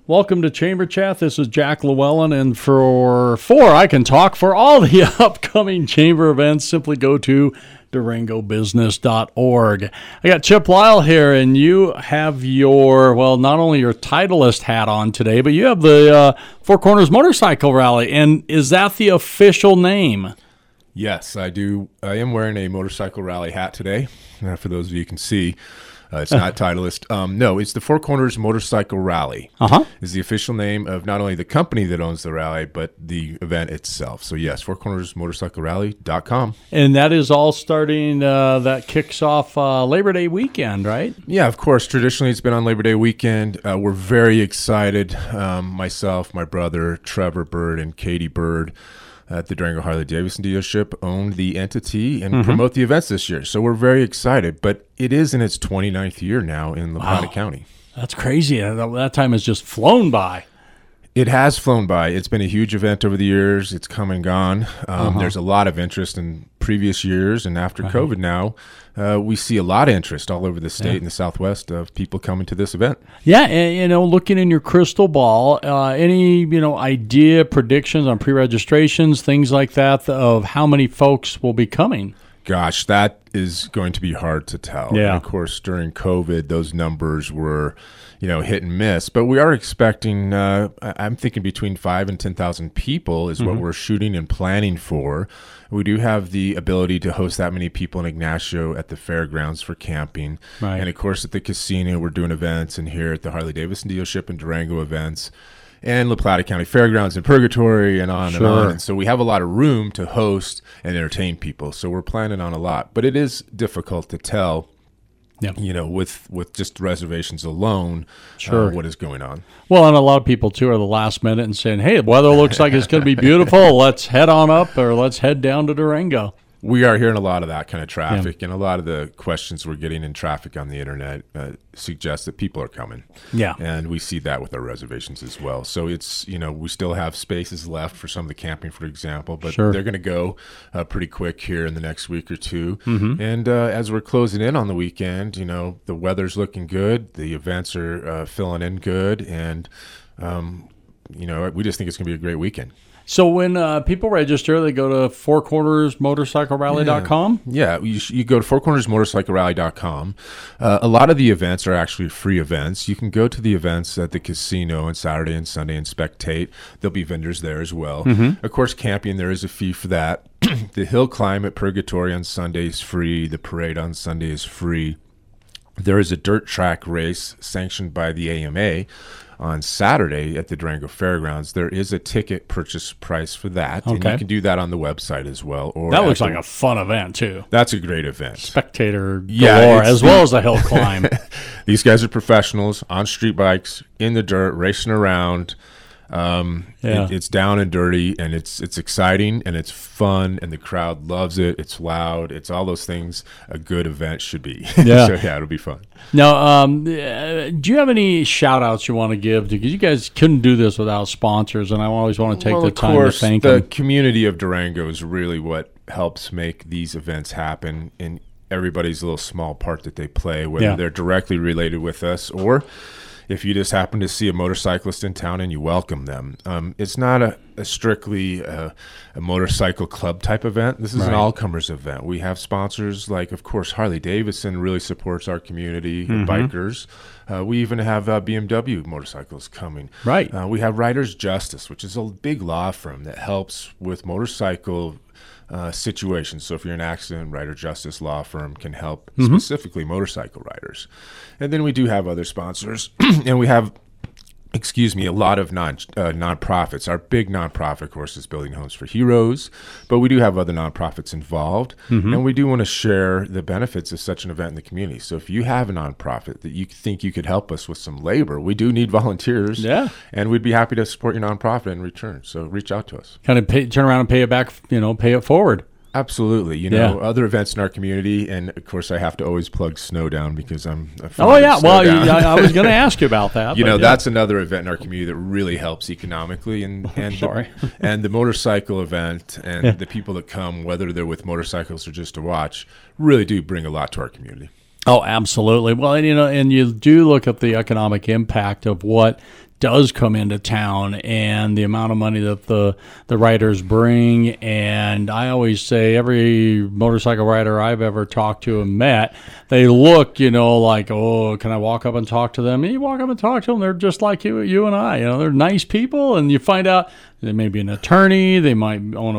Welcome to Chamber Chat. This is Jack Llewellyn, and for I can talk for all the upcoming Chamber events. Simply go to DurangoBusiness.org. I got Chip Lyle here, and you have your, not only your Titleist hat on today, but you have the Four Corners Motorcycle Rally. And is that the official name? Yes, I do. I am wearing a motorcycle rally hat today. For those of you who can see, it's not Titleist. No, it's the Four Corners Motorcycle Rally. Is the official name of not only the company that owns the rally, but the event itself. So yes, fourcornersmotorcyclerally.com. And that is all starting, that kicks off Labor Day weekend, right? Yeah, of course. Traditionally, it's been on Labor Day weekend. We're very excited. Myself, my brother, Trevor Bird, and Katie Bird at the Durango Harley-Davidson dealership own the entity and promote the events this year. So we're very excited, but it is in its 29th year now in La Plata County. That's crazy. That time has just flown by. It has flown by. It's been a huge event over the years. It's come and gone. There's a lot of interest in previous years, and after COVID now, we see a lot of interest all over the state and the Southwest of people coming to this event. Yeah, and looking in your crystal ball, any idea, predictions on pre-registrations, things like that, of how many folks will be coming? Gosh, that is going to be hard to tell. Yeah. And of course, during COVID, those numbers were, hit and miss. But we are expecting, I'm thinking between 5,000 and 10,000 people is what we're shooting and planning for. We do have the ability to host that many people in Ignacio at the fairgrounds for camping. Right. And of course, at the casino, we're doing events, and here at the Harley-Davidson dealership and Durango events, and La Plata County Fairgrounds and Purgatory, and on and on. And so we have a lot of room to host and entertain people. So we're planning on a lot. But it is difficult to tell, with just reservations alone, what is going on. Well, and a lot of people, too, are the last minute and saying, hey, the weather looks like it's going to be beautiful. Let's head on up, or let's head down to Durango. We are hearing a lot of that kind of traffic, and a lot of the questions we're getting in traffic on the internet suggest that people are coming. Yeah. And we see that with our reservations as well. So it's, we still have spaces left for some of the camping, for example, but they're going to go pretty quick here in the next week or two. And as we're closing in on the weekend, the weather's looking good. The events are filling in good. And, we just think it's going to be a great weekend. So when people register, they go to fourcornersmotorcyclerally.com? Yeah, you go to fourcornersmotorcyclerally.com. A lot of the events are actually free events. You can go to the events at the casino on Saturday and Sunday and spectate. There'll be vendors there as well. Of course, camping, there is a fee for that. The hill climb at Purgatory on Sunday is free. The parade on Sunday is free. There is a dirt track race sanctioned by the AMA on Saturday at the Durango Fairgrounds. There is a ticket purchase price for that, and you can do that on the website as well. Or that looks like a fun event, too. That's a great event. Spectator galore, as well as a hill climb. These guys are professionals on street bikes, in the dirt, racing around. It's down and dirty, and it's exciting, and it's fun, and the crowd loves it. It's loud. It's all those things a good event should be. Yeah. So it'll be fun. Now, do you have any shout outs you want to give? Because you guys couldn't do this without sponsors, and I always want to take the time to thank them. The community of Durango is really what helps make these events happen, and everybody's little small part that they play, whether they're directly related with us or if you just happen to see a motorcyclist in town and you welcome them. It's not a strictly a motorcycle club type event. This is an all-comers event. We have sponsors like, of course, Harley-Davidson really supports our community, bikers. We even have BMW motorcycles coming. Right. We have Riders Justice, which is a big law firm that helps with motorcycle situations. So if you're in an accident, Rider Justice Law Firm can help specifically motorcycle riders. And then we do have other sponsors, and we have, a lot of nonprofits. Our big nonprofit, of course, is Building Homes for Heroes, but we do have other nonprofits involved, and we do want to share the benefits of such an event in the community. So if you have a nonprofit that you think you could help us with some labor, we do need volunteers, and we'd be happy to support your nonprofit in return. So reach out to us. Kind of turn around and pay it back, pay it forward. Absolutely. Other events in our community, and of course I have to always plug Snowdown because I'm a fan of Snowdown. I was going to ask you about that. That's another event in our community that really helps economically, and the motorcycle event and the people that come, whether they're with motorcycles or just to watch, really do bring a lot to our community. Oh, absolutely. Well, and you do look at the economic impact of what does come into town and the amount of money that the riders bring. And I always say every motorcycle rider I've ever talked to and met, they look, like, oh, can I walk up and talk to them? And you walk up and talk to them, they're just like you and I. They're nice people, and you find out they may be an attorney, they might own a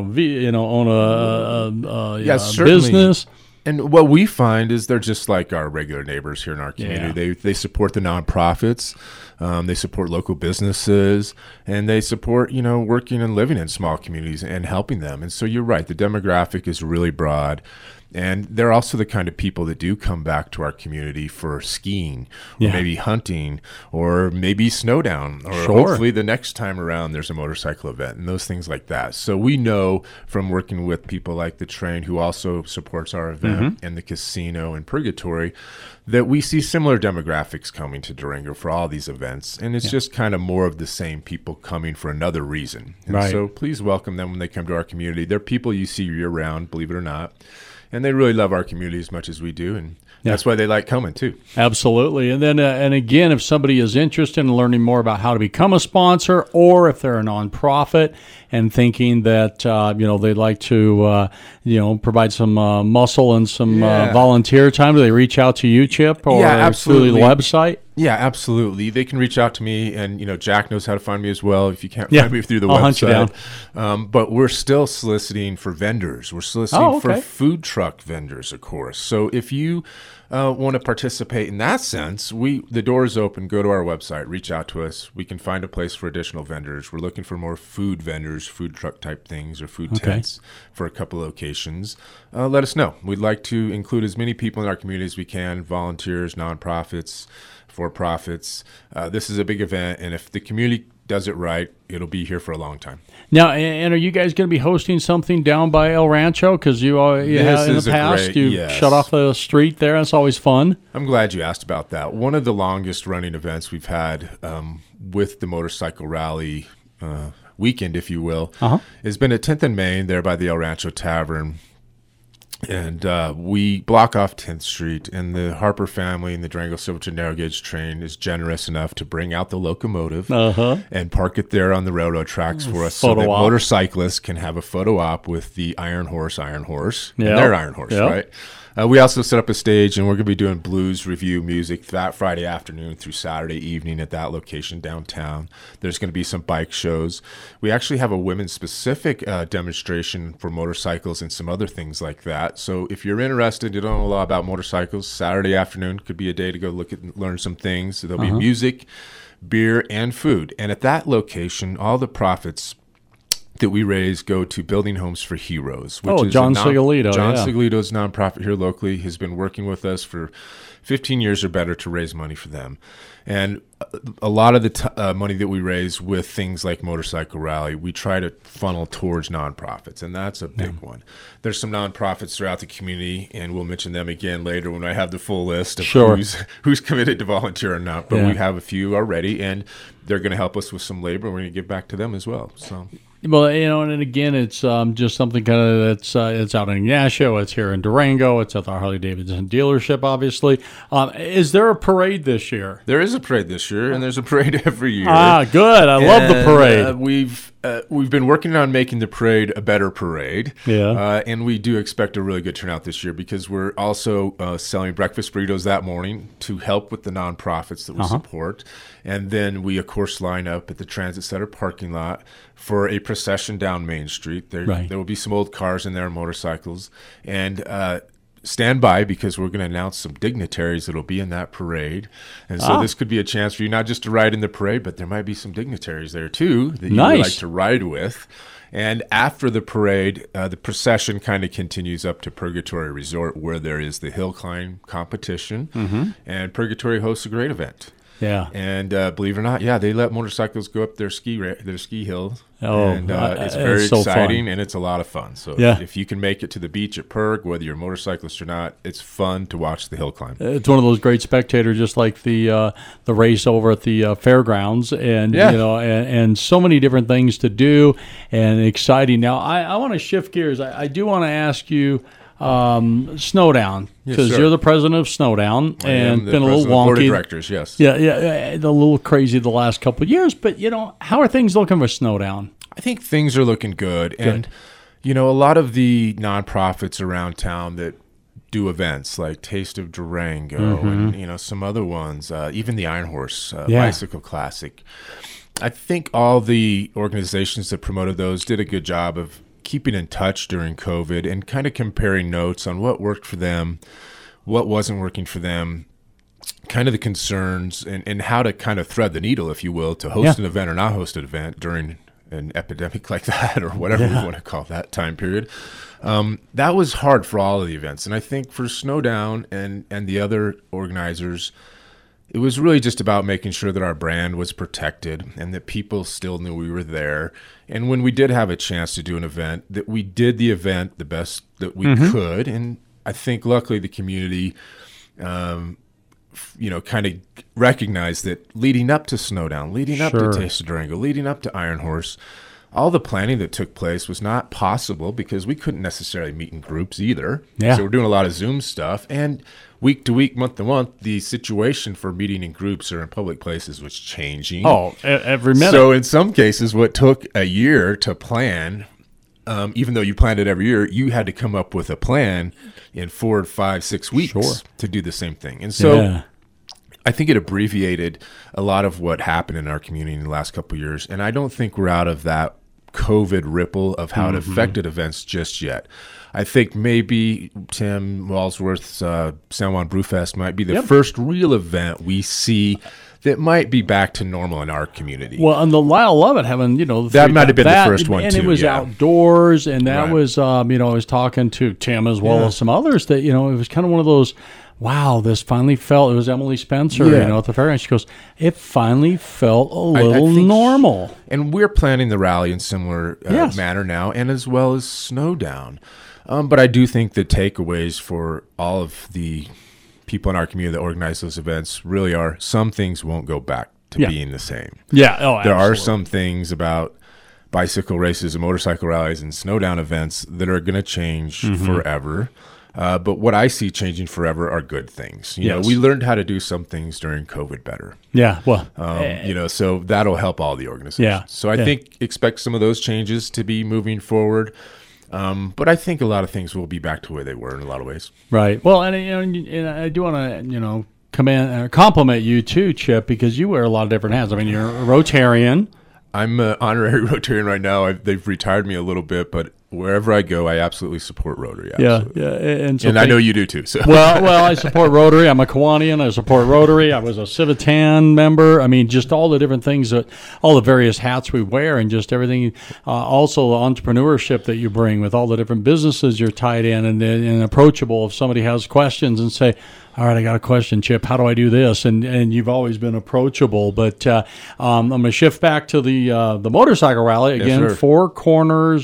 business. And what we find is they're just like our regular neighbors here in our community. They support the nonprofits, they support local businesses, and they support, working and living in small communities and helping them. And so you're right, the demographic is really broad. And they're also the kind of people that do come back to our community for skiing, or maybe hunting, or maybe snowdown, or hopefully the next time around there's a motorcycle event and those things like that. So we know from working with people like the Train, who also supports our event, and the Casino and Purgatory, that we see similar demographics coming to Durango for all these events. And it's just kind of more of the same people coming for another reason. And so please welcome them when they come to our community. They're people you see year-round, believe it or not. And they really love our community as much as we do, and that's why they like coming too. Absolutely. And then, and again, if somebody is interested in learning more about how to become a sponsor, or if they're a nonprofit and thinking that they'd like to provide some muscle and some volunteer time, do they reach out to you, Chip, or through the website? Yeah, absolutely. They can reach out to me, and Jack knows how to find me as well. If you can't find me through the website, hunt you down. But we're still soliciting for vendors. We're soliciting for food truck vendors, of course. So if you want to participate in that sense, the door is open. Go to our website, reach out to us. We can find a place for additional vendors. We're looking for more food vendors, food truck type things, or food tents for a couple locations. Let us know. We'd like to include as many people in our community as we can: volunteers, nonprofits, for-profits. This is a big event, and if the community does it right, it'll be here for a long time. Now, and are you guys going to be hosting something down by El Rancho? Because you have in the past, shut off the street there. That's always fun. I'm glad you asked about that. One of the longest running events we've had with the motorcycle rally weekend, if you will, has been at 10th and Main there by the El Rancho Tavern. And we block off 10th Street, and the Harper family and the Durango Silverton Narrow Gauge Train is generous enough to bring out the locomotive and park it there on the railroad tracks for us, so that motorcyclists can have a photo op with the Iron Horse, and their Iron Horse, right? We also set up a stage, and we're going to be doing blues review music that Friday afternoon through Saturday evening at that location downtown. There's going to be some bike shows. We actually have a women-specific demonstration for motorcycles and some other things like that. So if you're interested, you don't know a lot about motorcycles, Saturday afternoon could be a day to go learn some things. There'll be music, beer, and food. And at that location, all the profits that we raise go to Building Homes for Heroes, which is John Sigolito. John Sigolito's nonprofit here locally has been working with us for 15 years or better to raise money for them. And a lot of the money that we raise with things like Motorcycle Rally, we try to funnel towards nonprofits, and that's a big one. There's some nonprofits throughout the community, and we'll mention them again later when I have the full list of who's committed to volunteer or not. But we have a few already, and they're going to help us with some labor, and we're going to give back to them as well. So. Well, and again, it's just something kind of that's it's out in Ignacio, it's here in Durango, it's at the Harley-Davidson dealership, obviously. Is there a parade this year? There is a parade this year, and there's a parade every year. Good. I love the parade. We've been working on making the parade a better parade. And we do expect a really good turnout this year, because we're also selling breakfast burritos that morning to help with the nonprofits that we support. And then we, of course, line up at the Transit Center parking lot for a procession down Main Street. There will be some old cars in there, motorcycles. And stand by, because we're going to announce some dignitaries that will be in that parade. And so this could be a chance for you not just to ride in the parade, but there might be some dignitaries there too that you would like to ride with. And after the parade, the procession kind of continues up to Purgatory Resort, where there is the hill climb competition. And Purgatory hosts a great event. And believe it or not, they let motorcycles go up their ski hill. It's very exciting, and it's a lot of fun. So if you can make it to the beach at Purg, whether you're a motorcyclist or not, it's fun to watch the hill climb. It's one of those great spectators, just like the race over at the fairgrounds, and and so many different things to do and exciting. Now, I want to shift gears. I do want to ask you Snowdown, because sir. you're the president of Snowdown, and been a little president of the board of wonky. directors, yes. Yeah, a little crazy the last couple of years. But how are things looking for Snowdown? I think things are looking good. And, a lot of the nonprofits around town that do events like Taste of Durango and, some other ones, even the Iron Horse Bicycle Classic. I think all the organizations that promoted those did a good job of keeping in touch during COVID and kind of comparing notes on what worked for them, what wasn't working for them, kind of the concerns and how to kind of thread the needle, if you will, to host an event or not host an event during an epidemic like that or whatever we want to call that time period. That was hard for all of the events. And I think for Snowdown and the other organizers, it was really just about making sure that our brand was protected and that people still knew we were there. And when we did have a chance to do an event, that we did the event the best that we could. And I think luckily the community kind of recognized that leading up to Snowdown, leading up to Taste of Durango, leading up to Iron Horse, all the planning that took place was not possible because we couldn't necessarily meet in groups either. Yeah. So we're doing a lot of Zoom stuff. And week to week, month to month, the situation for meeting in groups or in public places was changing. Oh, every minute. So in some cases, what took a year to plan, even though you planned it every year, you had to come up with a plan in 4, 5, 6 weeks to do the same thing. And so I think it abbreviated a lot of what happened in our community in the last couple of years. And I don't think we're out of that COVID ripple of how it affected events just yet. I think maybe Tim Walsworth's San Juan Brewfest might be the first real event we see that might be back to normal in our community. Well, and the Lyle Lovett having, that might have been the first one, and too. And it was outdoors, and that was, I was talking to Tim as well as some others that, it was kind of one of those, wow, this finally felt, it was Emily Spencer, at the fair, and she goes, it finally felt a little normal. And we're planning the rally in similar manner now, and as well as Snowdown. But I do think the takeaways for all of the people in our community that organize those events really are some things won't go back to being the same. Yeah, oh, there are some things about bicycle races and motorcycle rallies and Snowdown events that are going to change forever. But what I see changing forever are good things. You know, we learned how to do some things during COVID better. Yeah, well, so that'll help all the organizations. Yeah, so I think expect some of those changes to be moving forward. But I think a lot of things will be back to where they were in a lot of ways. Right. Well, and I do want to, compliment you too, Chip, because you wear a lot of different hats. I mean, you're a Rotarian. I'm an honorary Rotarian right now. They've retired me a little bit, but wherever I go, I absolutely support Rotary. Absolutely. Yeah. And I know you do too. So well, I support Rotary. I'm a Kiwanian. I support Rotary. I was a Civitan member. I mean, just all the different things, all the various hats we wear, and just everything. Also, the entrepreneurship that you bring with all the different businesses you're tied in, and approachable. If somebody has questions, and say, all right, I got a question, Chip. How do I do this? And you've always been approachable. But I'm going to shift back to the motorcycle rally again. Yes, Four Corners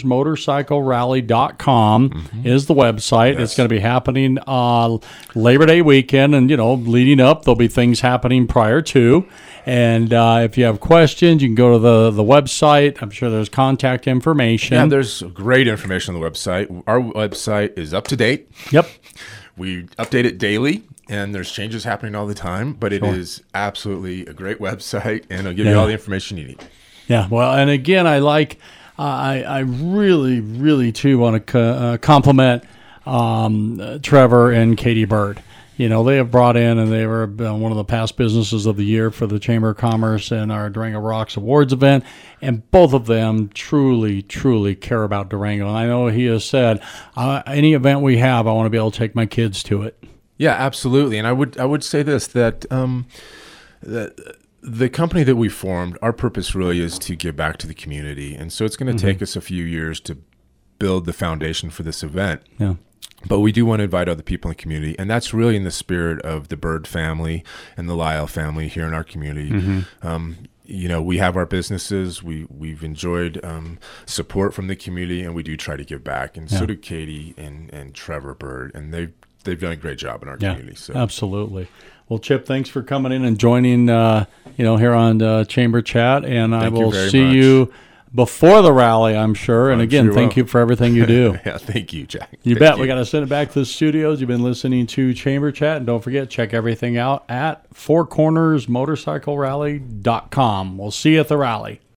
Motorcyclerally.com is the website. It's going to be happening Labor Day weekend, and leading up, there'll be things happening prior to. And if you have questions, you can go to the website. I'm sure there's contact information. Yeah, there's great information on the website. Our website is up to date. Yep. We update it daily. And there's changes happening all the time, but it is absolutely a great website, and it'll give you all the information you need. Yeah, well, and again, I really, really, too, want to compliment Trevor and Katie Bird. They have brought in, and they were one of the past businesses of the year for the Chamber of Commerce and our Durango Rocks Awards event, and both of them truly, truly care about Durango. And I know he has said, any event we have, I want to be able to take my kids to it. Yeah, absolutely. And I would say this, that the company that we formed, our purpose really is to give back to the community. And so it's going to take us a few years to build the foundation for this event. Yeah. But we do want to invite other people in the community, and that's really in the spirit of the Bird family and the Lyle family here in our community. We have our businesses. We've enjoyed support from the community, and we do try to give back. And so do Katie and Trevor Bird, and they've done a great job in our community. So. Absolutely. Well, Chip, thanks for coming in and joining, here on Chamber Chat, and I will see you before the rally, I'm sure. And again, sure thank will. you for everything you do. Yeah, thank you, Jack. You Thank bet. We got to send it back to the studios. You've been listening to Chamber Chat. And don't forget, check everything out at fourcornersmotorcyclerally.com. We'll see you at the rally.